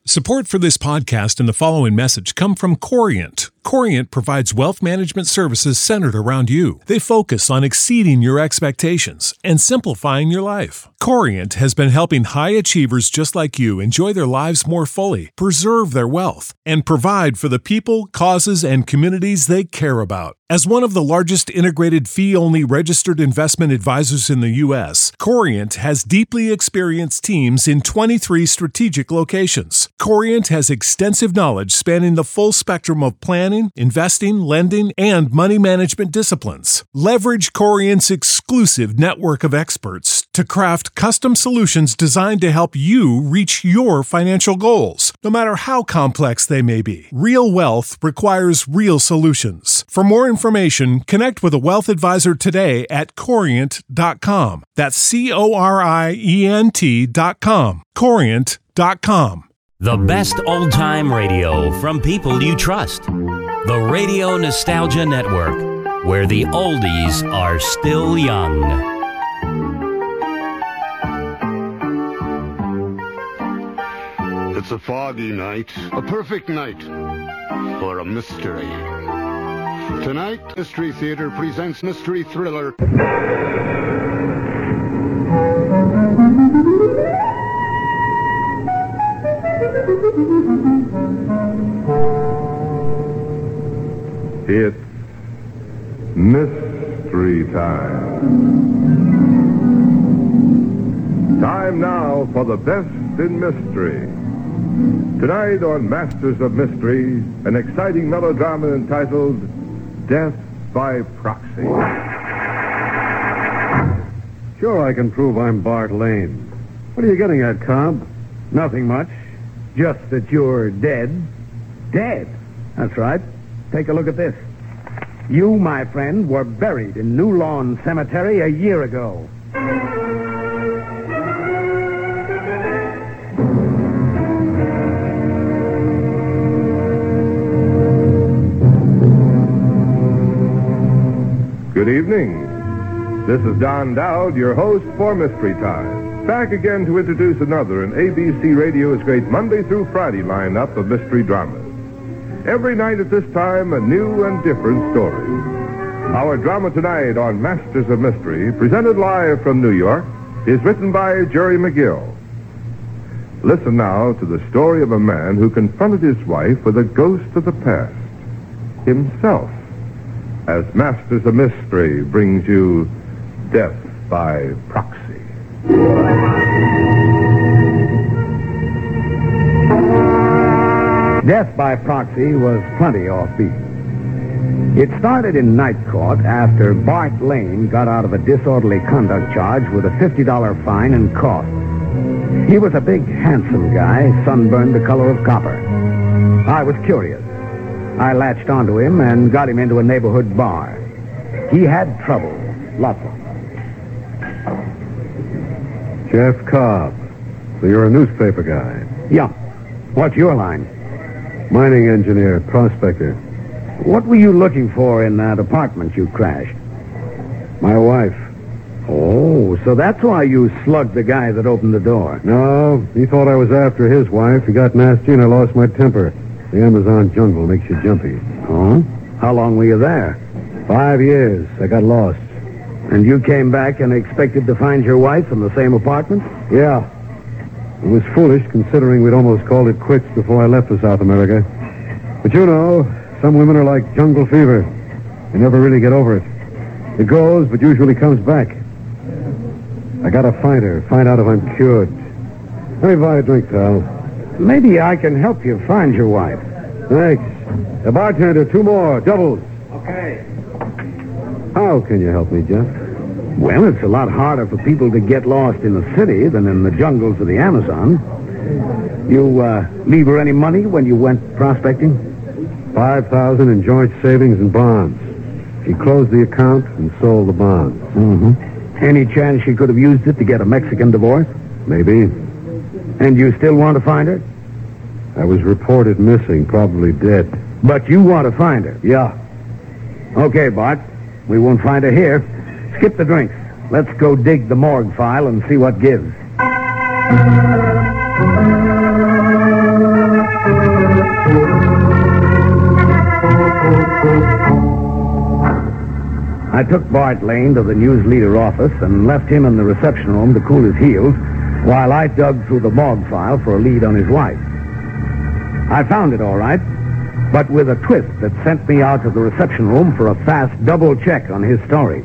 Support for this podcast and the following message come from Corient. Corient provides wealth management services centered around you. They focus on exceeding your expectations and simplifying your life. Corient has been helping high achievers just like you enjoy their lives more fully, preserve their wealth, and provide for the people, causes, and communities they care about. As one of the largest integrated fee-only registered investment advisors in the U.S., Corient has deeply experienced teams in 23 strategic locations. Corient has extensive knowledge spanning the full spectrum of planning, investing, lending, and money management disciplines. Leverage Corient's exclusive network of experts to craft custom solutions designed to help you reach your financial goals, no matter how complex they may be. Real wealth requires real solutions. For more information, connect with a wealth advisor today at Corient.com. That's Corient.com. Corient.com. The best old-time radio from people you trust. The Radio Nostalgia Network, where the oldies are still young. It's a foggy night, a perfect night for a mystery. Tonight, Mystery Theater presents mystery thriller It's mystery time. Time now for the best in mystery. Tonight on Masters of Mystery, an exciting melodrama entitled Death by Proxy. Sure, I can prove I'm Bart Lane. What are you getting at, Cobb? Nothing much. Just that you're dead. Dead? That's right. Take a look at this. You, my friend, were buried in New Lawn Cemetery a year ago. Good evening. This is Don Dowd, your host for Mystery Time. Back again to introduce another in ABC Radio's great Monday through Friday lineup of mystery dramas. Every night at this time, a new and different story. Our drama tonight on Masters of Mystery, presented live from New York, is written by Jerry McGill. Listen now to the story of a man who confronted his wife with a ghost of the past, himself, as Masters of Mystery brings you Death by Proxy. Death by Proxy was plenty offbeat. It started in night court after Bart Lane got out of a disorderly conduct charge with a $50 fine and costs. He was a big, handsome guy, sunburned the color of copper. I was curious. I latched onto him and got him into a neighborhood bar. He had trouble, lots of it. Jeff Cobb. So you're a newspaper guy. Yeah. What's your line? Mining engineer, prospector. What were you looking for in that apartment you crashed? My wife. Oh, so that's why you slugged the guy that opened the door. No, he thought I was after his wife. He got nasty and I lost my temper. The Amazon jungle makes you jumpy. Oh? How long were you there? 5 years. I got lost. And you came back and expected to find your wife in the same apartment? Yeah. It was foolish, considering we'd almost called it quits before I left for South America. But you know, some women are like jungle fever. They never really get over it. It goes, but usually comes back. I gotta find her, find out if I'm cured. Let me buy a drink, pal. Maybe I can help you find your wife. Thanks. The bartender, 2 more, doubles. Okay. How can you help me, Jeff? Well, it's a lot harder for people to get lost in the city than in the jungles of the Amazon. You leave her any money when you went prospecting? $5,000 in joint savings and bonds. She closed the account and sold the bonds. Mm-hmm. Any chance she could have used it to get a Mexican divorce? Maybe. And you still want to find her? I was reported missing, probably dead. But you want to find her? Yeah. Okay, Bart. We won't find her here. Skip the drinks. Let's go dig the morgue file and see what gives. I took Bart Lane to the news leader office and left him in the reception room to cool his heels while I dug through the morgue file for a lead on his wife. I found it all right, but with a twist that sent me out to the reception room for a fast double check on his story.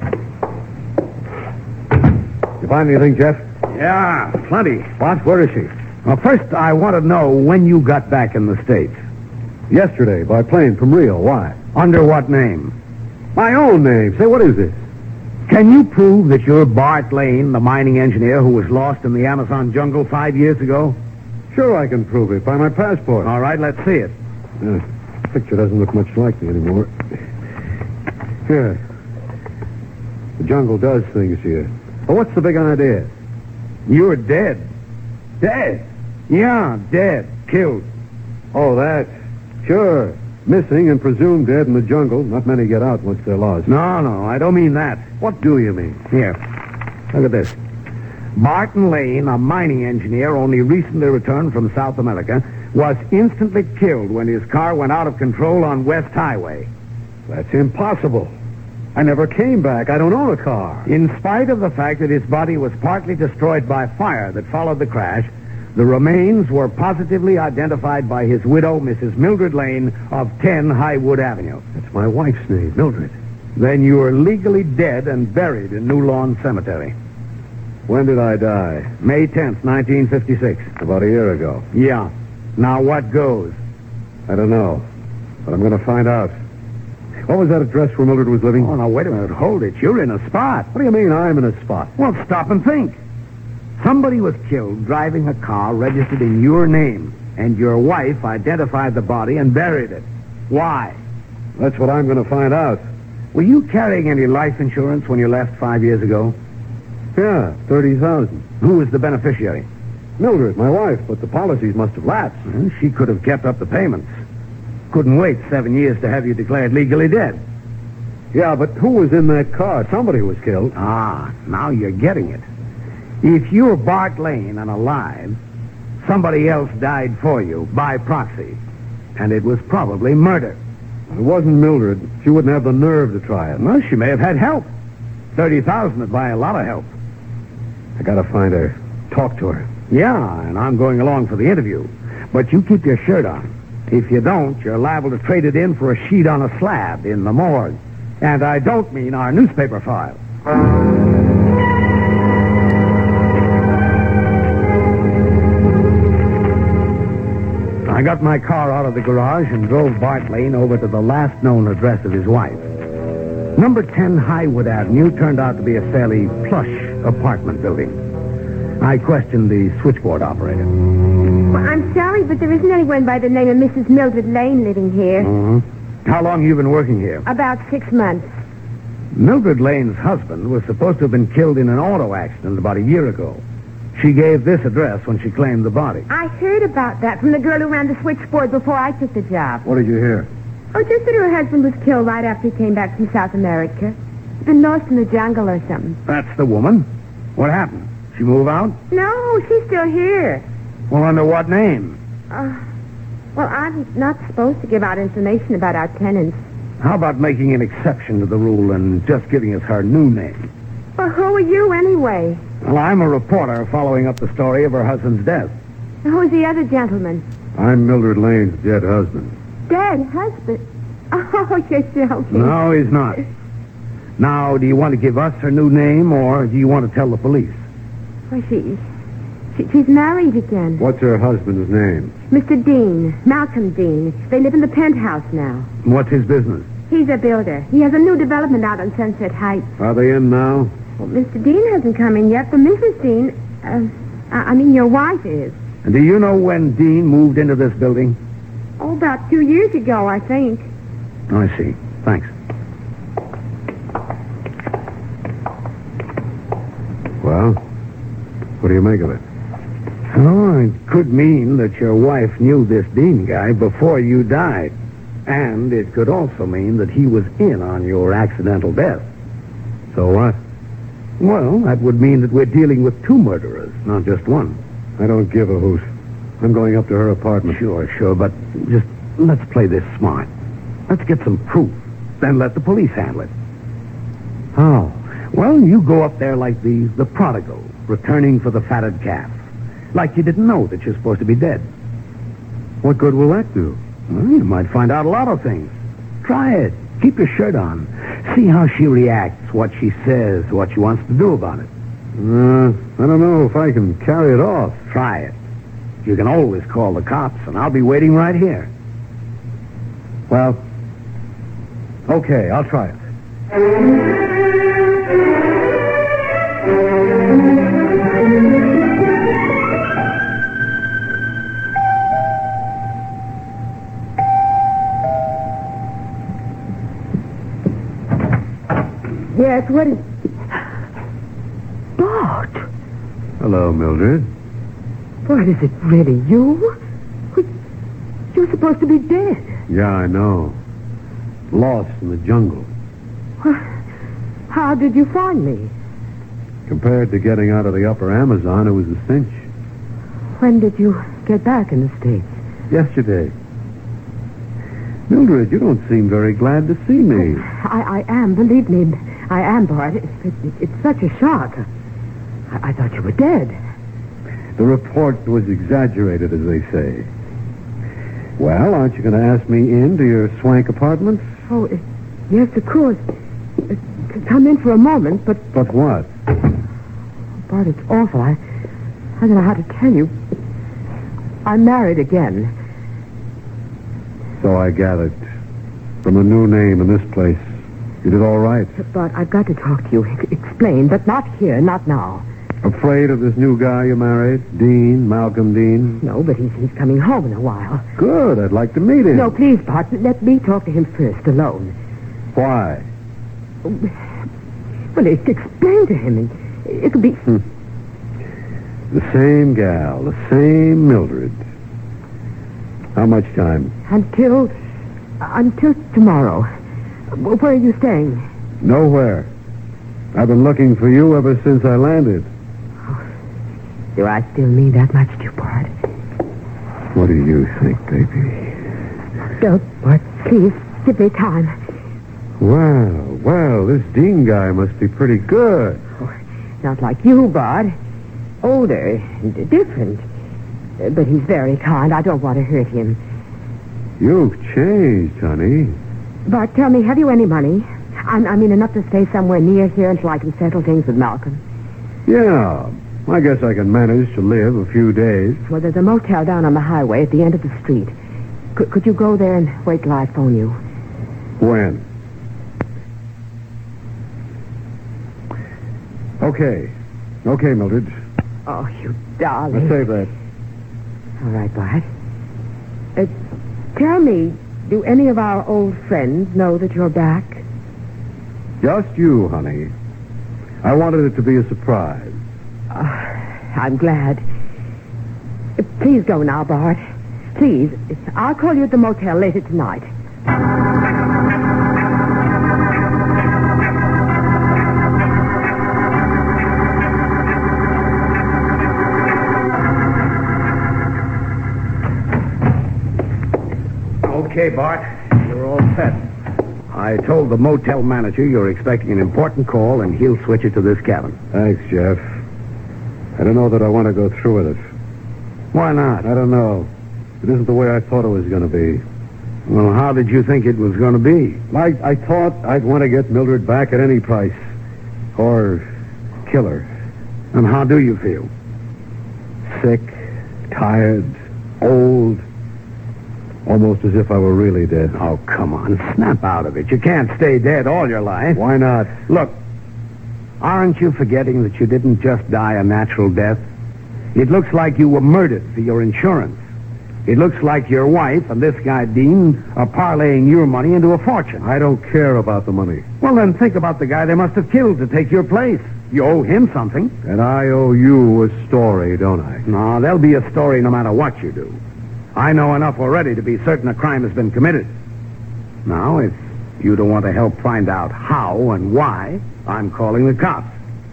You find anything, Jeff? Yeah, plenty. What? Where is she? Well, first, I want to know when you got back in the States. Yesterday, by plane from Rio. Why? Under what name? My own name. Say, what is this? Can you prove that you're Bart Lane, the mining engineer who was lost in the Amazon jungle 5 years ago? Sure, I can prove it by my passport. All right, let's see it. The picture doesn't look much like me anymore. Here. The jungle does things here. But what's the big idea? You're dead. Dead? Yeah, dead. Killed. Oh, that. Sure. Missing and presumed dead in the jungle. Not many get out once they're lost. No, I don't mean that. What do you mean? Here. Look at this. Barton Lane, a mining engineer only recently returned from South America, was instantly killed when his car went out of control on West Highway. That's impossible. I never came back. I don't own a car. In spite of the fact that his body was partly destroyed by fire that followed the crash, the remains were positively identified by his widow, Mrs. Mildred Lane, of 10 Highwood Avenue. That's my wife's name, Mildred. Then you were legally dead and buried in New Lawn Cemetery. When did I die? May 10th, 1956. About a year ago. Yeah. Now what goes? I don't know. But I'm going to find out. What was that address where Mildred was living? Oh, now, wait a minute. Hold it. You're in a spot. What do you mean I'm in a spot? Well, stop and think. Somebody was killed driving a car registered in your name, and your wife identified the body and buried it. Why? That's what I'm going to find out. Were you carrying any life insurance when you left 5 years ago? Yeah, $30,000. Who was the beneficiary? Mildred, my wife, but the policies must have lapsed. Well, she could have kept up the payments. Couldn't wait 7 years to have you declared legally dead. Yeah, but who was in that car? Somebody was killed. Ah, now you're getting it. If you're Bart Lane and alive, somebody else died for you by proxy. And it was probably murder. It wasn't Mildred. She wouldn't have the nerve to try it. Well, she may have had help. $30,000 would buy a lot of help. I gotta find her. Talk to her. Yeah, and I'm going along for the interview. But you keep your shirt on. If you don't, you're liable to trade it in for a sheet on a slab in the morgue. And I don't mean our newspaper file. I got my car out of the garage and drove Bart Lane over to the last known address of his wife. Number 10 Highwood Avenue turned out to be a fairly plush apartment building. I questioned the switchboard operator. Well, I'm sorry, but there isn't anyone by the name of Mrs. Mildred Lane living here. Mm-hmm. How long have you been working here? About 6 months. Mildred Lane's husband was supposed to have been killed in an auto accident about a year ago. She gave this address when she claimed the body. I heard about that from the girl who ran the switchboard before I took the job. What did you hear? Oh, just that her husband was killed right after he came back from South America. He's been lost in the jungle or something. That's the woman. What happened? She move out? No, she's still here. Well, under what name? Well, I'm not supposed to give out information about our tenants. How about making an exception to the rule and just giving us her new name? Well, who are you anyway? Well, I'm a reporter following up the story of her husband's death. Who's the other gentleman? I'm Mildred Lane's dead husband. Dead husband? Oh, you're joking. No, he's not. Now, do you want to give us her new name, or do you want to tell the police? Well, she's married again. What's her husband's name? Mr. Dean, Malcolm Dean. They live in the penthouse now. What's his business? He's a builder. He has a new development out on Sunset Heights. Are they in now? Well, Mr. Dean hasn't come in yet, but Mrs. Dean, I mean your wife is. And do you know when Dean moved into this building? Oh, about 2 years ago, I think. I see. Thanks. Well, what do you make of it? Oh, it could mean that your wife knew this Dean guy before you died. And it could also mean that he was in on your accidental death. So what? Well, that would mean that we're dealing with two murderers, not just one. I don't give a hoot. I'm going up to her apartment. Sure, but just let's play this smart. Let's get some proof, then let the police handle it. How? Well, you go up there like the prodigal, returning for the fatted calf. Like you didn't know that you're supposed to be dead. What good will that do? Well, you might find out a lot of things. Try it. Keep your shirt on. See how she reacts, what she says, what she wants to do about it. I don't know if I can carry it off. Try it. You can always call the cops, and I'll be waiting right here. Well, okay, I'll try it. Yes, what is... Bart! Hello, Mildred. What, is it really you? You're supposed to be dead. Yeah, I know. Lost in the jungle. How did you find me? Compared to getting out of the upper Amazon, it was a cinch. When did you get back in the States? Yesterday. Mildred, you don't seem very glad to see me. I am, believe me. I am, Bart. It's such a shock. I thought you were dead. The report was exaggerated, as they say. Well, aren't you going to ask me into your swank apartment? Oh, yes, of course. Come in for a moment, but... But what? Bart, it's awful. I don't know how to tell you. I'm married again. So I gathered. From a new name in this place. You did all right. But I've got to talk to you. Explain, but not here, not now. Afraid of this new guy you married? Dean, Malcolm Dean? No, but he's coming home in a while. Good, I'd like to meet him. No, please, Bart, let me talk to him first, alone. Why? Well, explain to him. It'll be... The same gal, the same Mildred. How much time? Until tomorrow. Where are you staying? Nowhere. I've been looking for you ever since I landed. Do I still mean that much to you, Bart? What do you think, baby? Don't, Bart. Please, give me time. Well, this Dean guy must be pretty good. Oh, not like you, Bart. Older, different. But he's very kind. I don't want to hurt him. You've changed, honey. Bart, tell me, have you any money? I mean, enough to stay somewhere near here until I can settle things with Malcolm. Yeah, I guess I can manage to live a few days. Well, there's a motel down on the highway at the end of the street. Could you go there and wait till I phone you? When? Okay, Mildred. Oh, you darling. Let's save that. All right, Bart. Tell me, do any of our old friends know that you're back? Just you, honey. I wanted it to be a surprise. I'm glad. Please go now, Bart. Please. I'll call you at the motel later tonight. Okay, Bart. You're all set. I told the motel manager you're expecting an important call, and he'll switch it to this cabin. Thanks, Jeff. I don't know that I want to go through with it. Why not? I don't know. It isn't the way I thought it was going to be. Well, how did you think it was going to be? I thought I'd want to get Mildred back at any price. Or kill her. And how do you feel? Sick, tired, old. Almost as if I were really dead. Oh, come on. Snap out of it. You can't stay dead all your life. Why not? Look, aren't you forgetting that you didn't just die a natural death? It looks like you were murdered for your insurance. It looks like your wife and this guy, Dean, are parlaying your money into a fortune. I don't care about the money. Well, then think about the guy they must have killed to take your place. You owe him something. And I owe you a story, don't I? No, there'll be a story no matter what you do. I know enough already to be certain a crime has been committed. Now, if you don't want to help find out how and why, I'm calling the cops.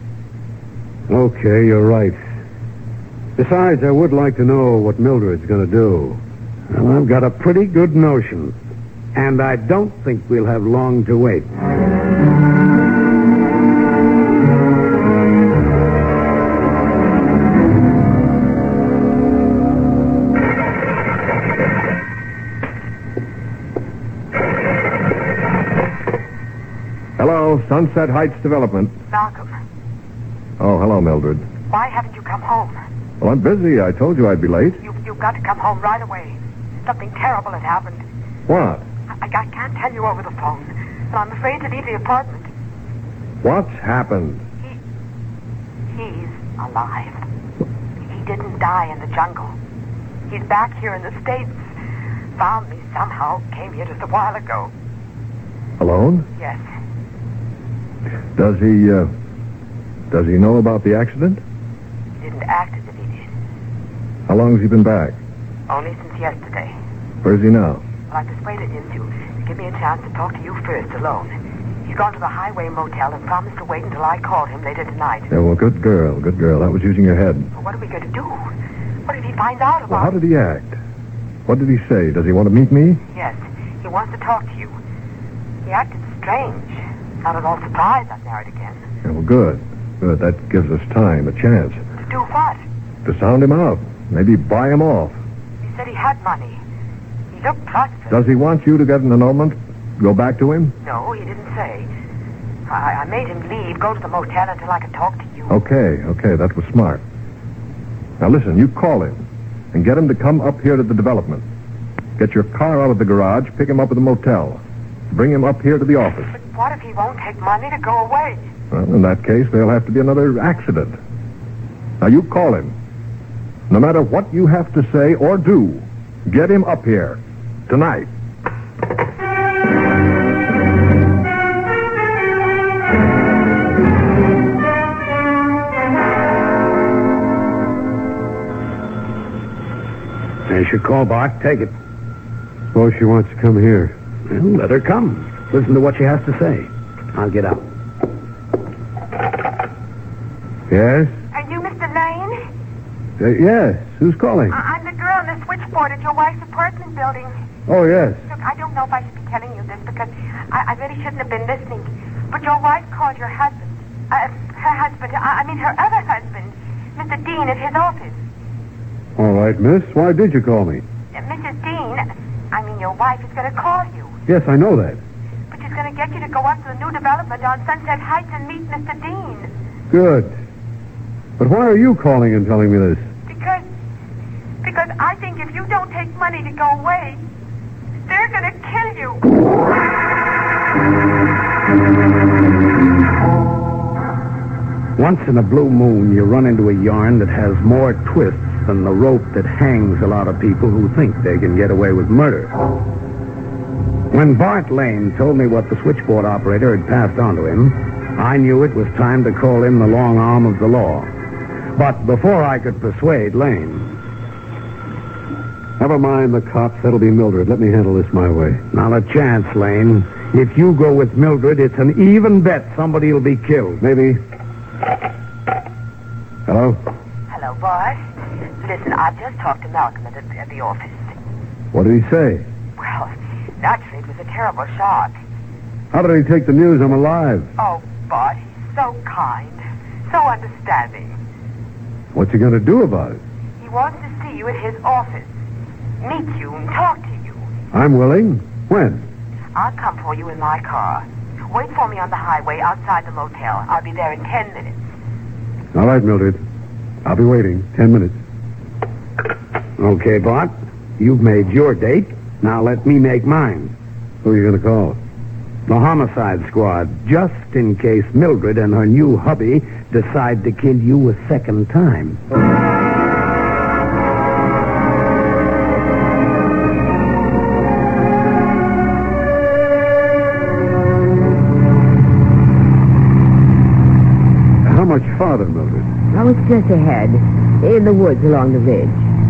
Okay, you're right. Besides, I would like to know what Mildred's going to do. Well, I've got a pretty good notion. And I don't think we'll have long to wait. Hello, Sunset Heights Development. Malcolm, Oh, hello, Mildred. why haven't you come home? Well, I'm busy. I told you I'd be late. You've got to come home right away. Something terrible had happened. What? I can't tell you over the phone, but I'm afraid to leave the apartment. What's happened? He's alive. He didn't die in the jungle. He's back here in the States. Found me somehow. Came here just a while ago. Alone? Yes. Does he know about the accident? He didn't act as if he did. How long has he been back? Only since yesterday. Where's he now? Well, I persuaded him to give me a chance to talk to you first alone. He's gone to the Highway Motel and promised to wait until I called him later tonight. Yeah, well, good girl. That was using your head. Well, what are we going to do? What if he finds out about Well, how did he act? What did he say? Does he want to meet me? Yes, he wants to talk to you. He acted strange. Not at all surprised I'm married again. Yeah, well, good. Good. That gives us time, a chance. To do what? To sound him out. Maybe buy him off. He said he had money. He looked prosperous. Does he want you to get an annulment? Go back to him? No, he didn't say. I made him leave, go to the motel until I could talk to you. Okay, that was smart. Now listen, you call him and get him to come up here to the development. Get your car out of the garage, pick him up at the motel. Bring him up here to the office. But what if he won't take money to go away? Well, in that case, there'll have to be another accident. Now you call him. No matter what you have to say or do, get him up here. Tonight. There's your call, Bart. Take it. Suppose she wants to come here. Well, let her come. Listen to what she has to say. I'll get out. Yes? Are you Mr. Lane? Yes. Who's calling? I'm the girl in the switchboard at your wife's apartment building. Oh, yes. Look, I don't know if I should be telling you this because I really shouldn't have been listening. But your wife called your husband. Her other husband, Mr. Dean, at his office. All right, miss. Why did you call me? Mrs. Dean, your wife is going to call you. Yes, I know that. But she's going to get you to go up to the new development on Sunset Heights and meet Mr. Dean. Good. But why are you calling and telling me this? Because I think if you don't take money to go away, they're going to kill you. Once in a blue moon, you run into a yarn that has more twists than the rope that hangs a lot of people who think they can get away with murder. When Bart Lane told me what the switchboard operator had passed on to him, I knew it was time to call in the long arm of the law. But before I could persuade Lane... Never mind the cops. That'll be Mildred. Let me handle this my way. Not a chance, Lane. If you go with Mildred, it's an even bet somebody will be killed. Maybe. Hello? Hello, Bart. Listen, I've just talked to Malcolm at the office. What did he say? Well, naturally, it was a terrible shock. How did he take the news I'm alive? Oh, Bart, he's so kind, so understanding. What's he going to do about it? He wants to see you at his office, meet you and talk to you. I'm willing. When? I'll come for you in my car. Wait for me on the highway outside the motel. I'll be there in 10 minutes. All right, Mildred. I'll be waiting. 10 minutes. Okay, Bart. You've made your date. Now let me make mine. Who are you going to call? The homicide squad, just in case Mildred and her new hubby decide to kill you a second time. How much farther, Mildred? I was just ahead, in the woods along the ridge.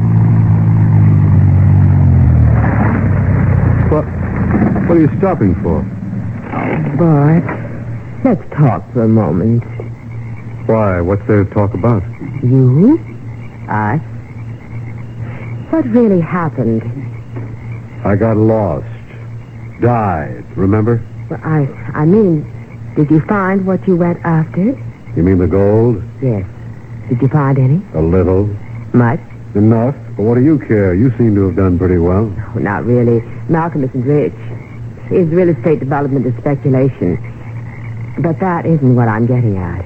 What are you stopping for? Bart, let's talk for a moment. Why? What's there to talk about? You? Us? What really happened? I got lost. Died, remember? Well, I mean, did you find what you went after? You mean the gold? Yes. Did you find any? A little. Much? Enough. But what do you care? You seem to have done pretty well. Oh, not really. Malcolm isn't rich. His real estate development is speculation. But that isn't what I'm getting at.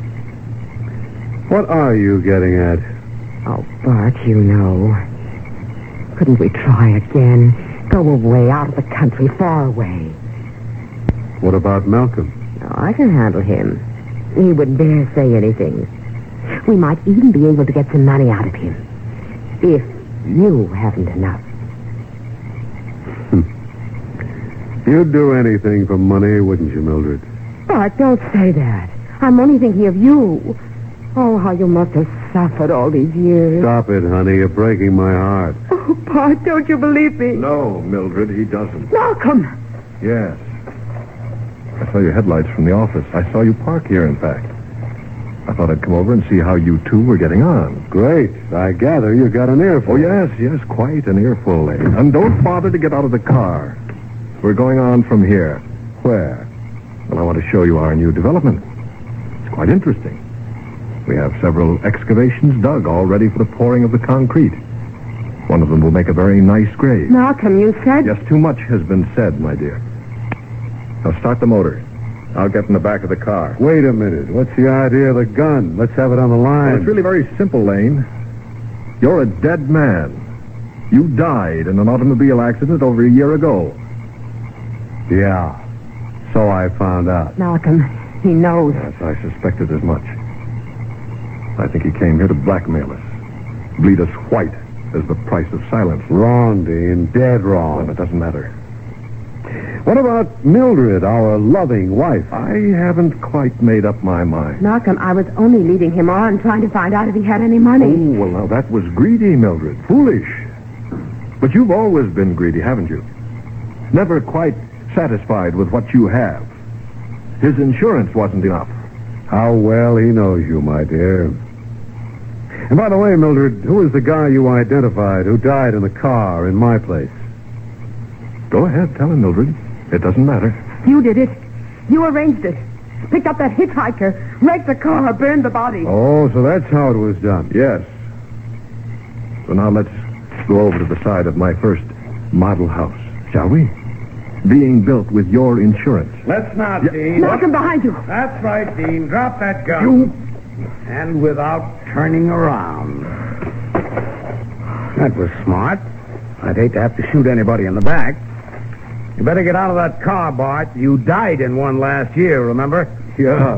What are you getting at? Oh, Bart, you know. Couldn't we try again? Go away, out of the country, far away. What about Malcolm? Oh, I can handle him. He wouldn't dare say anything. We might even be able to get some money out of him. If you haven't enough. You'd do anything for money, wouldn't you, Mildred? Bart, don't say that. I'm only thinking of you. Oh, how you must have suffered all these years. Stop it, honey. You're breaking my heart. Oh, Bart, don't you believe me? No, Mildred, he doesn't. Malcolm! Yes. I saw your headlights from the office. I saw you park here, in fact. I thought I'd come over and see how you two were getting on. Great. I gather you got an earful. Oh, yes, quite an earful, Lane. And don't bother to get out of the car. We're going on from here. Where? Well, I want to show you our new development. It's quite interesting. We have several excavations dug, all ready for the pouring of the concrete. One of them will make a very nice grave. Malcolm, you said... Yes, too much has been said, my dear. Now start the motor. I'll get in the back of the car. Wait a minute. What's the idea of the gun? Let's have it on the line. Well, it's really very simple, Lane. You're a dead man. You died in an automobile accident over a year ago. Yeah. So I found out. Malcolm, he knows. Yes, I suspected as much. I think he came here to blackmail us. Bleed us white as the price of silence. Wrong, Dean. Dead wrong. Well, it doesn't matter. What about Mildred, our loving wife? I haven't quite made up my mind. Malcolm, I was only leading him on, trying to find out if he had any money. Oh, well, now that was greedy, Mildred. Foolish. But you've always been greedy, haven't you? Never quite satisfied with what you have. His insurance wasn't enough. How well he knows you, my dear. And by the way, Mildred, who is the guy you identified who died in the car in my place? Go ahead, tell him, Mildred. It doesn't matter. You did it. You arranged it. Picked up that hitchhiker, wrecked the car, burned the body. Oh, so that's how it was done. Yes. So now let's go over to the side of my first model house, shall we? Being built with your insurance. Let's not, Dean. Malcolm, behind you. That's right, Dean. Drop that gun. And without turning around. That was smart. I'd hate to have to shoot anybody in the back. You better get out of that car, Bart. You died in one last year, remember? Yeah.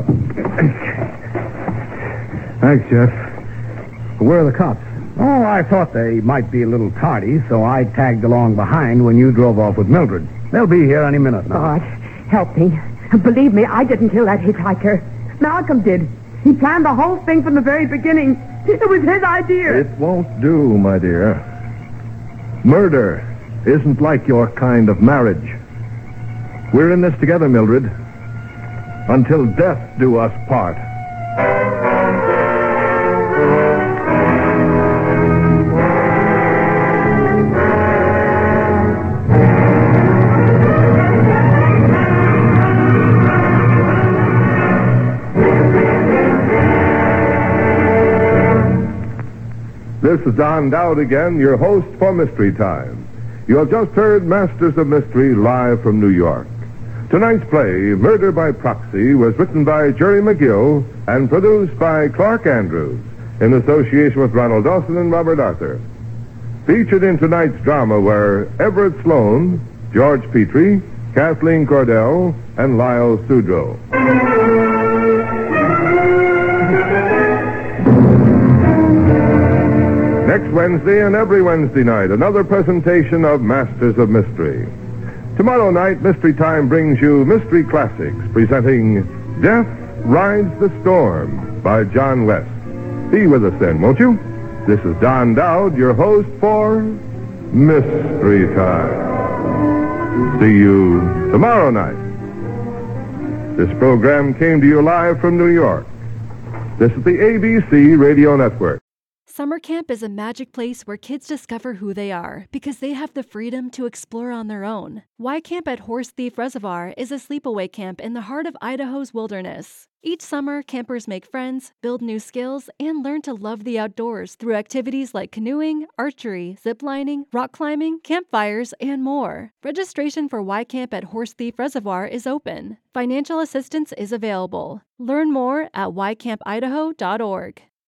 Thanks, Jeff. Where are the cops? Oh, I thought they might be a little tardy, so I tagged along behind when you drove off with Mildred. They'll be here any minute now. Bart, help me. Believe me, I didn't kill that hitchhiker. Malcolm did. He planned the whole thing from the very beginning. It was his idea. It won't do, my dear. Murder isn't like your kind of marriage. We're in this together, Mildred. Until death do us part. This is Don Dowd again, your host for Mystery Time. You have just heard Masters of Mystery live from New York. Tonight's play, Murder by Proxy, was written by Jerry McGill and produced by Clark Andrews in association with Ronald Dawson and Robert Arthur. Featured in tonight's drama were Everett Sloan, George Petrie, Kathleen Cordell, and Lyle Sudrow. Next Wednesday and every Wednesday night, another presentation of Masters of Mystery. Tomorrow night, Mystery Time brings you Mystery Classics, presenting Death Rides the Storm by John West. Be with us then, won't you? This is Don Dowd, your host for Mystery Time. See you tomorrow night. This program came to you live from New York. This is the ABC Radio Network. Summer camp is a magic place where kids discover who they are because they have the freedom to explore on their own. Y Camp at Horse Thief Reservoir is a sleepaway camp in the heart of Idaho's wilderness. Each summer, campers make friends, build new skills, and learn to love the outdoors through activities like canoeing, archery, ziplining, rock climbing, campfires, and more. Registration for Y Camp at Horse Thief Reservoir is open. Financial assistance is available. Learn more at ycampidaho.org.